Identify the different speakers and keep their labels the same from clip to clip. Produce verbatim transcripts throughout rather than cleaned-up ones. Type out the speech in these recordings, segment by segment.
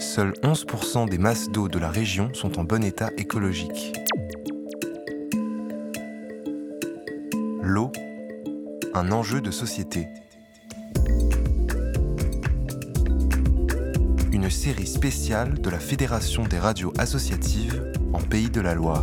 Speaker 1: seuls onze pour cent des masses d'eau de la région sont en bon état écologique. L'eau, un enjeu de société. Une série spéciale de la Fédération des radios associatives en Pays de la Loire.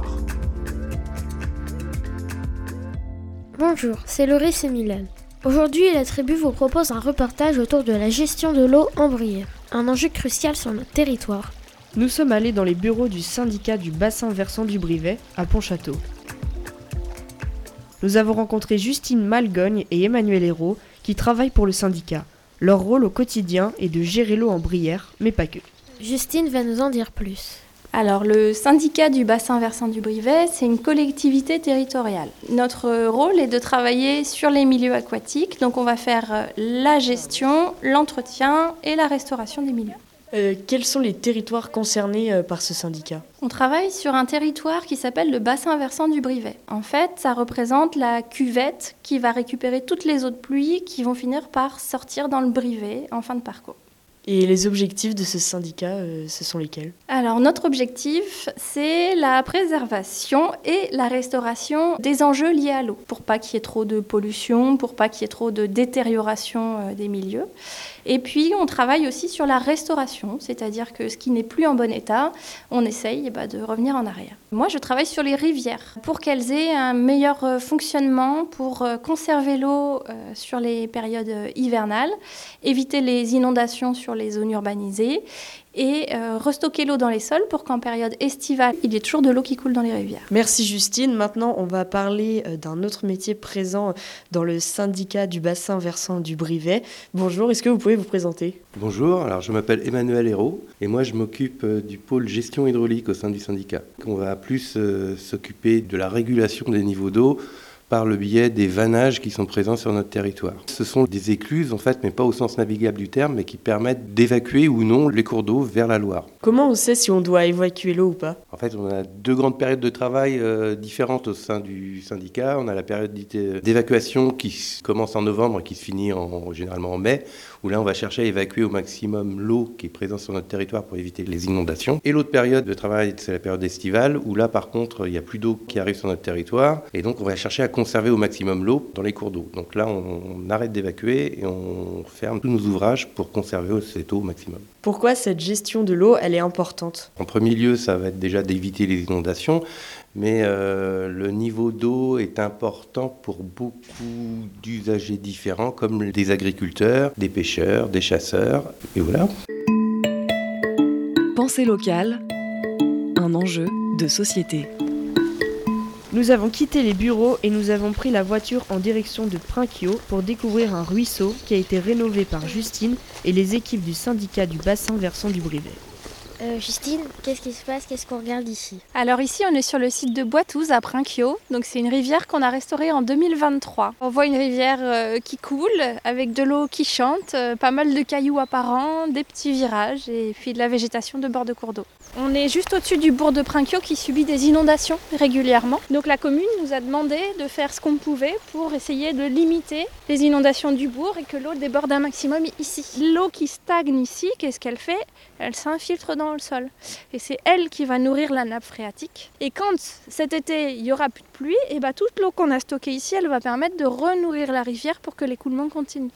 Speaker 2: Bonjour, c'est Loris et Mylène. Aujourd'hui, la tribu vous propose un reportage autour de la gestion de l'eau en Brière, un enjeu crucial sur notre territoire.
Speaker 3: Nous sommes allés dans les bureaux du syndicat du bassin versant du Brivet, à Pontchâteau. Nous avons rencontré Justine Malgogne et Emmanuel Hérault, qui travaillent pour le syndicat. Leur rôle au quotidien est de gérer l'eau en Brière, mais pas que.
Speaker 2: Justine va nous en dire plus.
Speaker 4: Alors, le syndicat du bassin versant du Brivet, c'est une collectivité territoriale. Notre rôle est de travailler sur les milieux aquatiques, donc on va faire la gestion, l'entretien et la restauration des milieux.
Speaker 3: Euh, quels sont les territoires concernés euh, par ce syndicat ?
Speaker 4: On travaille sur un territoire qui s'appelle le bassin versant du Brivet. En fait, ça représente la cuvette qui va récupérer toutes les eaux de pluie qui vont finir par sortir dans le Brivet en fin de parcours.
Speaker 3: Et les objectifs de ce syndicat, euh, ce sont lesquels ?
Speaker 4: Alors, notre objectif, c'est la préservation et la restauration des enjeux liés à l'eau, pour pas qu'il y ait trop de pollution, pour pas qu'il y ait trop de détérioration euh, des milieux. Et puis, on travaille aussi sur la restauration, c'est-à-dire que ce qui n'est plus en bon état, on essaye eh ben, de revenir en arrière. Moi, je travaille sur les rivières pour qu'elles aient un meilleur fonctionnement, pour conserver l'eau euh, sur les périodes hivernales, éviter les inondations sur les zones urbanisées et euh, restocker l'eau dans les sols pour qu'en période estivale, il y ait toujours de l'eau qui coule dans les rivières.
Speaker 3: Merci Justine. Maintenant, on va parler d'un autre métier présent dans le syndicat du bassin versant du Brivet. Bonjour, est-ce que vous pouvez vous présenter ?
Speaker 5: Bonjour, alors je m'appelle Emmanuel Hérault et moi je m'occupe du pôle gestion hydraulique au sein du syndicat. On va plus euh, s'occuper de la régulation des niveaux d'eau par le biais des vannages qui sont présents sur notre territoire. Ce sont des écluses, en fait, mais pas au sens navigable du terme, mais qui permettent d'évacuer ou non les cours d'eau vers la Loire.
Speaker 3: Comment on sait si on doit évacuer l'eau ou pas ?
Speaker 5: En fait, on a deux grandes périodes de travail euh, différentes au sein du syndicat. On a la période d'évacuation qui commence en novembre et qui se finit en, généralement en mai, où là, on va chercher à évacuer au maximum l'eau qui est présente sur notre territoire pour éviter les inondations. Et l'autre période de travail, c'est la période estivale, où là, par contre, il n'y a plus d'eau qui arrive sur notre territoire, et donc on va chercher à conserver au maximum l'eau dans les cours d'eau. Donc là, on, on arrête d'évacuer et on ferme tous nos ouvrages pour conserver cette eau au maximum.
Speaker 3: Pourquoi cette gestion de l'eau, elle est importante ?
Speaker 5: En premier lieu, ça va être déjà d'éviter les inondations, mais euh, le niveau d'eau est important pour beaucoup d'usagers différents, comme des agriculteurs, des pêcheurs, des chasseurs, et voilà.
Speaker 6: Pensée locale, un enjeu de société.
Speaker 3: Nous avons quitté les bureaux et nous avons pris la voiture en direction de Prinquio pour découvrir un ruisseau qui a été rénové par Justine et les équipes du syndicat du bassin versant du Brivet.
Speaker 2: Euh, Justine, qu'est-ce qui se passe ? Qu'est-ce qu'on regarde ici ?
Speaker 4: Alors ici, on est sur le site de Boitouze à Prinquio. Donc c'est une rivière qu'on a restaurée en deux mille vingt-trois. On voit une rivière euh, qui coule avec de l'eau qui chante, euh, pas mal de cailloux apparents, des petits virages et puis de la végétation de bord de cours d'eau. On est juste au-dessus du bourg de Prinquio qui subit des inondations régulièrement. Donc la commune nous a demandé de faire ce qu'on pouvait pour essayer de limiter les inondations du bourg et que l'eau déborde un maximum ici. L'eau qui stagne ici, qu'est-ce qu'elle fait ? Elle s'infiltre dans le sol. Et c'est elle qui va nourrir la nappe phréatique. Et quand cet été, il n'y aura plus de pluie, et bah, toute l'eau qu'on a stockée ici, elle va permettre de renourrir la rivière pour que l'écoulement continue.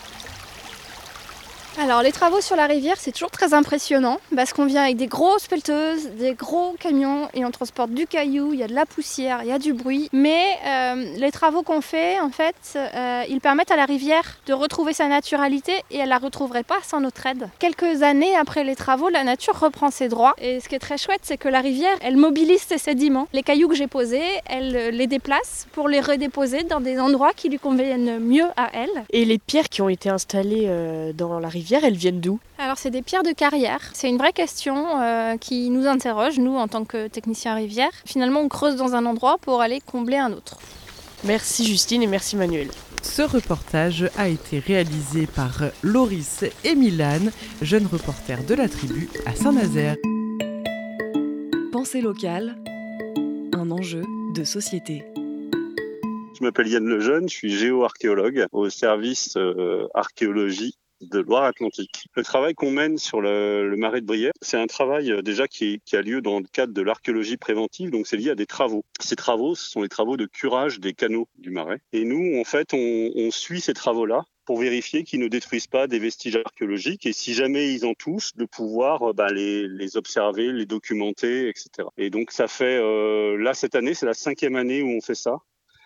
Speaker 4: Alors les travaux sur la rivière, c'est toujours très impressionnant parce qu'on vient avec des grosses pelleteuses, des gros camions et on transporte du caillou, il y a de la poussière, il y a du bruit. Mais euh, les travaux qu'on fait, en fait, euh, ils permettent à la rivière de retrouver sa naturalité et elle ne la retrouverait pas sans notre aide. Quelques années après les travaux, la nature reprend ses droits et ce qui est très chouette, c'est que la rivière, elle mobilise ses sédiments. Les cailloux que j'ai posés, elle les déplace pour les redéposer dans des endroits qui lui conviennent mieux à elle.
Speaker 3: Et les pierres qui ont été installées euh, dans la rivière, elles viennent d'où ?
Speaker 4: Alors c'est des pierres de carrière. C'est une vraie question euh, qui nous interroge, nous, en tant que techniciens rivière. Finalement, on creuse dans un endroit pour aller combler un autre.
Speaker 3: Merci Justine et merci Manuel.
Speaker 7: Ce reportage a été réalisé par Loris et Mylène, jeunes reporters de la tribu à Saint-Nazaire.
Speaker 6: Pensée locale, un enjeu de société.
Speaker 8: Je m'appelle Yann Lejeune, je suis géoarchéologue au service euh, archéologie de Loire-Atlantique. Le travail qu'on mène sur le, le marais de Brière, c'est un travail euh, déjà qui, qui a lieu dans le cadre de l'archéologie préventive, donc c'est lié à des travaux. Ces travaux, ce sont les travaux de curage des canaux du marais. Et nous, en fait, on, on suit ces travaux-là pour vérifier qu'ils ne détruisent pas des vestiges archéologiques et si jamais ils en touchent, de pouvoir euh, bah, les, les observer, les documenter, et cetera. Et donc ça fait, euh, là cette année, c'est la cinquième année où on fait ça,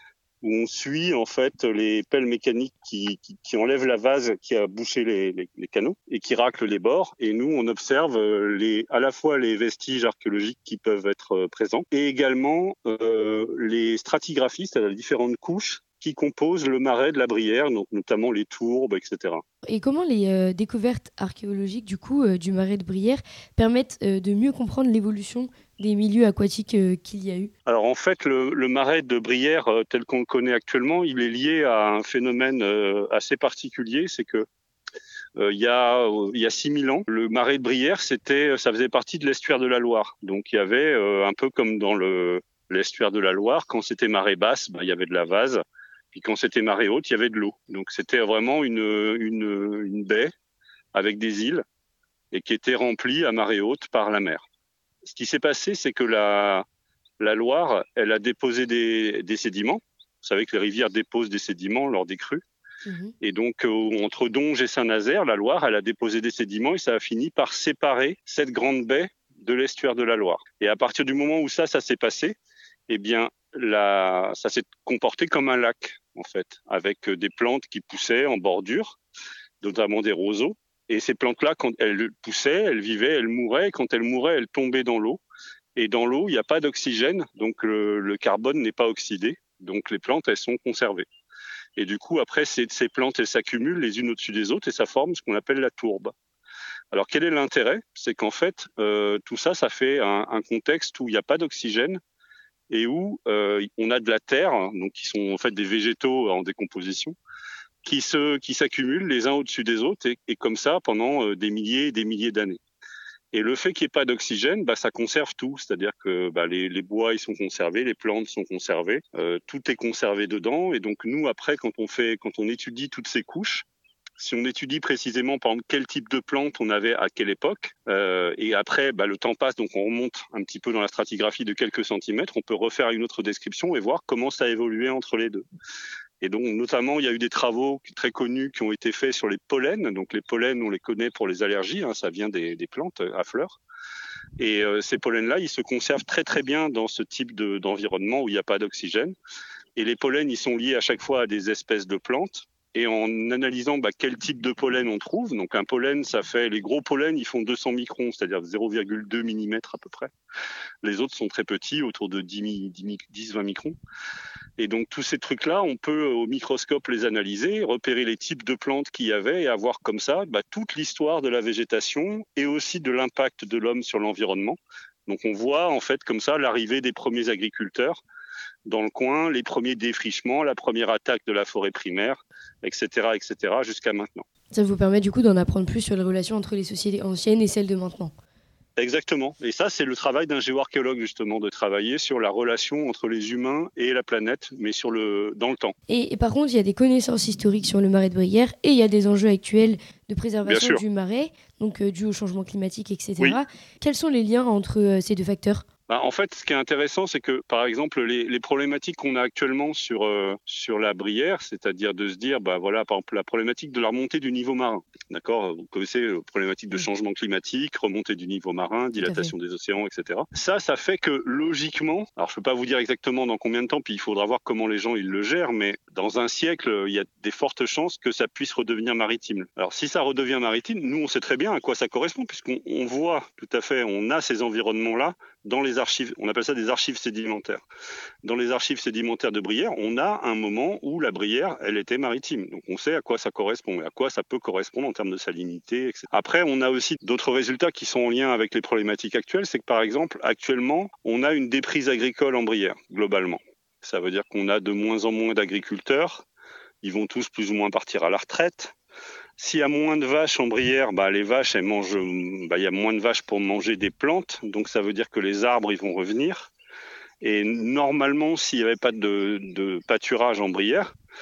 Speaker 8: où on suit en fait les pelles mécaniques qui, qui, qui enlèvent la vase qui a bouché les, les, les canaux et qui raclent les bords. Et nous, on observe les, à la fois les vestiges archéologiques qui peuvent être présents et également euh, les stratigraphies, c'est-à-dire les différentes couches qui composent le marais de la Brière, donc notamment les tourbes, et cetera.
Speaker 2: Et comment les euh, découvertes archéologiques du coup euh, du marais de Brière permettent euh, de mieux comprendre l'évolution des milieux aquatiques euh, qu'il y a eu? Alors en fait, le, le marais de Brière euh, tel qu'on le connaît actuellement, il est lié à un phénomène euh, assez particulier, c'est que euh, il y a euh, il y a six mille ans, le marais de Brière, c'était, ça faisait partie de l'estuaire de la Loire. Donc il y avait euh, un peu comme dans le l'estuaire de la Loire, quand c'était marée basse, bah, il y avait de la vase. Puis quand c'était marée haute, il y avait de l'eau. Donc c'était vraiment une, une, une baie avec des îles et qui était remplie à marée haute par la mer. Ce qui s'est passé, c'est que la, la Loire, elle a déposé des, des sédiments. Vous savez que les rivières déposent des sédiments lors des crues. Mmh. Et donc euh, entre Donge et Saint-Nazaire, la Loire, elle a déposé des sédiments et ça a fini par séparer cette grande baie de l'estuaire de la Loire. Et à partir du moment où ça, ça s'est passé, eh bien, La, ça s'est comporté comme un lac, en fait, avec des plantes qui poussaient en bordure, notamment des roseaux. Et ces plantes-là, quand elles poussaient, elles vivaient, elles mouraient. Et quand elles mouraient, elles tombaient dans l'eau. Et dans l'eau, il n'y a pas d'oxygène, donc le, le carbone n'est pas oxydé. Donc les plantes, elles sont conservées. Et du coup, après, ces, ces plantes, elles s'accumulent les unes au-dessus des autres et ça forme ce qu'on appelle la tourbe. Alors, quel est l'intérêt? C'est qu'en fait, euh, tout ça, ça fait un, un contexte où il n'y a pas d'oxygène, et où euh, on a de la terre, donc qui sont en fait des végétaux en décomposition, qui se qui s'accumulent les uns au-dessus des autres et, et comme ça pendant euh, des milliers et des milliers d'années. Et le fait qu'il n'y ait pas d'oxygène, bah ça conserve tout, c'est-à-dire que bah, les, les bois ils sont conservés, les plantes sont conservées, euh, tout est conservé dedans. Et donc nous après quand on fait quand on étudie toutes ces couches, si on étudie précisément, par exemple, quel type de plante on avait à quelle époque, euh, et après, bah, le temps passe, donc on remonte un petit peu dans la stratigraphie de quelques centimètres, on peut refaire une autre description et voir comment ça a évolué entre les deux. Et donc, notamment, il y a eu des travaux très connus qui ont été faits sur les pollens. Donc, les pollens, on les connaît pour les allergies, hein, ça vient des, des plantes à fleurs. Et euh, ces pollens-là, ils se conservent très très bien dans ce type de, d'environnement où il n'y a pas d'oxygène. Et les pollens, ils sont liés à chaque fois à des espèces de plantes. Et en analysant bah, quel type de pollen on trouve, donc un pollen, ça fait, les gros pollens, ils font deux cents microns, c'est-à-dire zéro virgule deux millimètres à peu près. Les autres sont très petits, autour de dix à vingt microns. Et donc tous ces trucs-là, on peut au microscope les analyser, repérer les types de plantes qu'il y avait et avoir comme ça bah, toute l'histoire de la végétation et aussi de l'impact de l'homme sur l'environnement. Donc on voit en fait comme ça l'arrivée des premiers agriculteurs dans le coin, les premiers défrichements, la première attaque de la forêt primaire, et cetera, et cetera, jusqu'à maintenant. Ça vous permet du coup d'en apprendre plus sur les relations entre les sociétés anciennes et celles de maintenant.
Speaker 8: Exactement. Et ça, c'est le travail d'un géoarchéologue, justement, de travailler sur la relation entre les humains et la planète, mais sur le, dans le temps.
Speaker 2: Et, et par contre, il y a des connaissances historiques sur le marais de Brière et il y a des enjeux actuels de préservation du marais, donc euh, dû au changement climatique, et cetera. Oui. Quels sont les liens entre euh, ces deux facteurs ?
Speaker 8: Bah, en fait, ce qui est intéressant, c'est que, par exemple, les, les problématiques qu'on a actuellement sur euh, sur la Brière, c'est-à-dire de se dire, bah voilà, par exemple, la problématique de la remontée du niveau marin, d'accord ? Vous connaissez la problématique de changement climatique, remontée du niveau marin, dilatation des océans, et cetera. Ça, ça fait que logiquement, alors je peux pas vous dire exactement dans combien de temps, puis il faudra voir comment les gens ils le gèrent, mais dans un siècle, il y a des fortes chances que ça puisse redevenir maritime. Alors si ça redevient maritime, nous on sait très bien à quoi ça correspond, puisqu'on on voit tout à fait, on a ces environnements-là dans les archives, on appelle ça des archives sédimentaires. Dans les archives sédimentaires de Brière, on a un moment où la Brière, elle était maritime. Donc on sait à quoi ça correspond et à quoi ça peut correspondre en termes de salinité, et cetera. Après, on a aussi d'autres résultats qui sont en lien avec les problématiques actuelles. C'est que par exemple, actuellement, on a une déprise agricole en Brière, globalement. Ça veut dire qu'on a de moins en moins d'agriculteurs. Ils vont tous plus ou moins partir à la retraite. S'il y a moins de vaches en Brière, bah, les vaches, elles mangent, bah, il y a moins de vaches pour manger des plantes. Donc, ça veut dire que les arbres, ils vont revenir. Et normalement, s'il n'y avait pas de, de pâturage en Brière,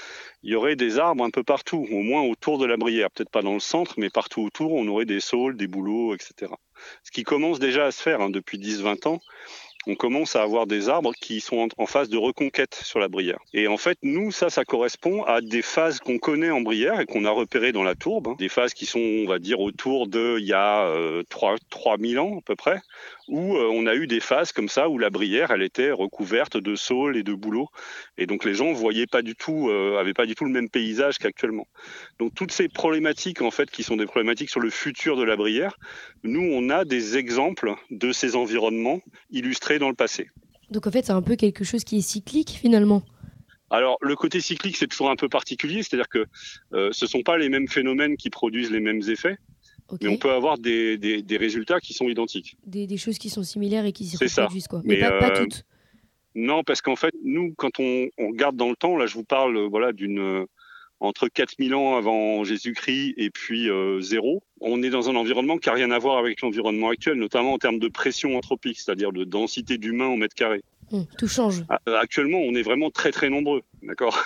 Speaker 8: il y aurait des arbres un peu partout, au moins autour de la Brière. Peut-être pas dans le centre, mais partout autour, on aurait des saules, des bouleaux, et cetera. Ce qui commence déjà à se faire hein, depuis dix à vingt ans. On commence à avoir des arbres qui sont en, en phase de reconquête sur la Brière. Et en fait, nous, ça, ça correspond à des phases qu'on connaît en Brière et qu'on a repérées dans la tourbe. Hein. Des phases qui sont, on va dire, autour de, il y a euh, trois mille ans à peu près, où euh, on a eu des phases comme ça, où la Brière, elle était recouverte de saules et de bouleaux. Et donc, les gens voyaient pas du tout, euh, avaient pas du tout le même paysage qu'actuellement. Donc, toutes ces problématiques, en fait, qui sont des problématiques sur le futur de la Brière, nous, on a des exemples de ces environnements illustrés dans le passé.
Speaker 2: Donc en fait, c'est un peu quelque chose qui est cyclique finalement.
Speaker 8: Alors le côté cyclique, c'est toujours un peu particulier, c'est-à-dire que euh, ce ne sont pas les mêmes phénomènes qui produisent les mêmes effets, okay. mais on peut avoir des, des, des résultats qui sont identiques.
Speaker 2: Des, des choses qui sont similaires et qui s'y reproduisent, quoi.
Speaker 8: Mais,
Speaker 2: mais pas,
Speaker 8: euh,
Speaker 2: pas toutes.
Speaker 8: Non, parce qu'en fait, nous, quand on, on regarde dans le temps, là je vous parle voilà, d'une... entre quatre mille ans avant Jésus-Christ et puis euh, zéro, on est dans un environnement qui n'a rien à voir avec l'environnement actuel, notamment en termes de pression anthropique, c'est-à-dire de densité d'humains au mètre carré.
Speaker 2: Mmh, tout change.
Speaker 8: Actuellement, on est vraiment très très nombreux, d'accord.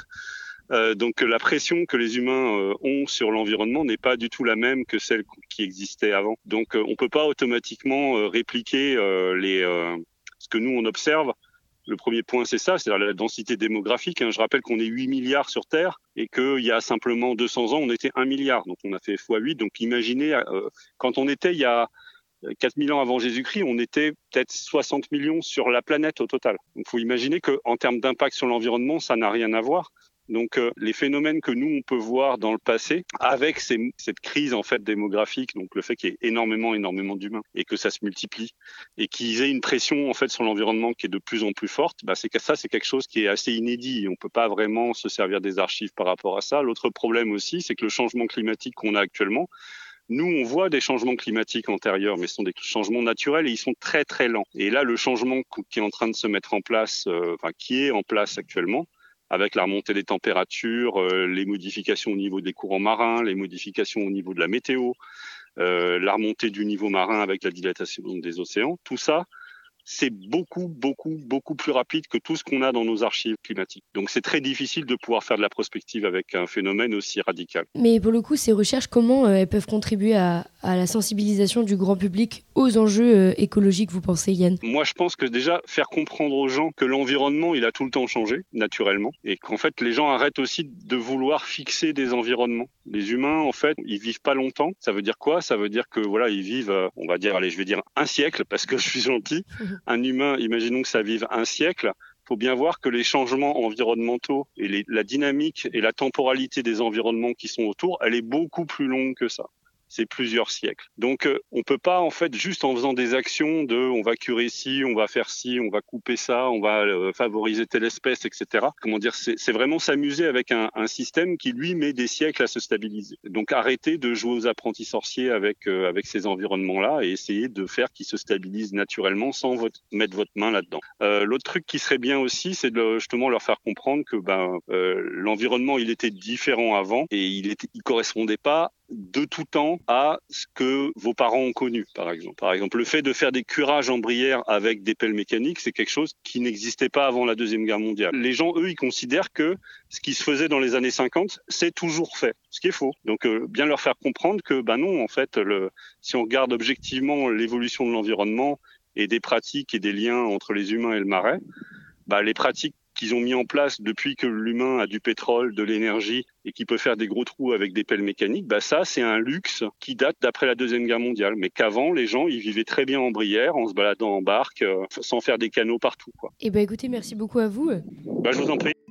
Speaker 8: euh, donc la pression que les humains euh, ont sur l'environnement n'est pas du tout la même que celle qui existait avant. Donc euh, on ne peut pas automatiquement euh, répliquer euh, les, euh, ce que nous on observe. Le premier point, c'est ça, c'est-à-dire la densité démographique. Je rappelle qu'on est huit milliards sur Terre et qu'il y a simplement deux cents ans, on était un milliard. Donc, on a fait fois huit. Donc, imaginez, euh, quand on était il y a quatre mille ans avant Jésus-Christ, on était peut-être soixante millions sur la planète au total. Donc, il faut imaginer qu'en termes d'impact sur l'environnement, ça n'a rien à voir. Donc, euh, les phénomènes que nous, on peut voir dans le passé, avec ces, cette crise en fait démographique, donc le fait qu'il y ait énormément, énormément d'humains et que ça se multiplie et qu'ils aient une pression en fait sur l'environnement qui est de plus en plus forte, bah, c'est que ça, c'est quelque chose qui est assez inédit. On peut pas vraiment se servir des archives par rapport à ça. L'autre problème aussi, c'est que le changement climatique qu'on a actuellement, nous, on voit des changements climatiques antérieurs, mais ce sont des changements naturels et ils sont très, très lents. Et là, le changement qui est en train de se mettre en place, euh, enfin, qui est en place actuellement, avec la remontée des températures, euh, les modifications au niveau des courants marins, les modifications au niveau de la météo, euh, la remontée du niveau marin avec la dilatation des océans, tout ça, c'est beaucoup, beaucoup, beaucoup plus rapide que tout ce qu'on a dans nos archives climatiques. Donc c'est très difficile de pouvoir faire de la prospective avec un phénomène aussi radical.
Speaker 2: Mais pour le coup, ces recherches, comment euh, elles peuvent contribuer à, à la sensibilisation du grand public aux enjeux euh, écologiques, vous pensez, Yann ?
Speaker 8: Moi, je pense que déjà, faire comprendre aux gens que l'environnement, il a tout le temps changé, naturellement, et qu'en fait, les gens arrêtent aussi de vouloir fixer des environnements. Les humains, en fait, ils vivent pas longtemps. Ça veut dire quoi ? Ça veut dire que, voilà, ils vivent, euh, on va dire, allez, je vais dire un siècle, parce que je suis gentil. Un humain, imaginons que ça vive un siècle. Il faut bien voir que les changements environnementaux et les, la dynamique et la temporalité des environnements qui sont autour, elle est beaucoup plus longue que ça. C'est plusieurs siècles. Donc, euh, on peut pas, en fait, juste en faisant des actions de on va curer ci, on va faire ci, on va couper ça, on va euh, favoriser telle espèce, et cetera. Comment dire, c'est, c'est vraiment s'amuser avec un, un système qui, lui, met des siècles à se stabiliser. Donc, arrêtez de jouer aux apprentis sorciers avec, euh, avec ces environnements-là et essayez de faire qu'ils se stabilisent naturellement sans votre, mettre votre main là-dedans. Euh, l'autre truc qui serait bien aussi, c'est de justement leur faire comprendre que ben, euh, l'environnement, il était différent avant et il était, il correspondait pas de tout temps à ce que vos parents ont connu, par exemple. Par exemple, le fait de faire des curages en Brière avec des pelles mécaniques, c'est quelque chose qui n'existait pas avant la Deuxième Guerre mondiale. Les gens, eux, ils considèrent que ce qui se faisait dans les années cinquante, c'est toujours fait, ce qui est faux. Donc, euh, bien leur faire comprendre que, ben non, en fait, le, si on regarde objectivement l'évolution de l'environnement et des pratiques et des liens entre les humains et le marais, ben, les pratiques qu'ils ont mis en place depuis que l'humain a du pétrole, de l'énergie et qui peut faire des gros trous avec des pelles mécaniques, bah ça c'est un luxe qui date d'après la Deuxième Guerre mondiale. Mais qu'avant les gens ils vivaient très bien en Brière, en se baladant en barque, euh, sans faire des canaux partout, quoi.
Speaker 2: Eh ben écoutez, merci beaucoup à vous.
Speaker 8: Bah je vous en prie.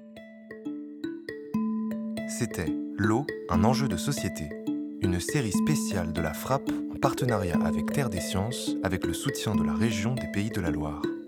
Speaker 1: C'était L'eau, un enjeu de société, une série spéciale de la Frappe en partenariat avec Terre des Sciences, avec le soutien de la région des Pays de la Loire.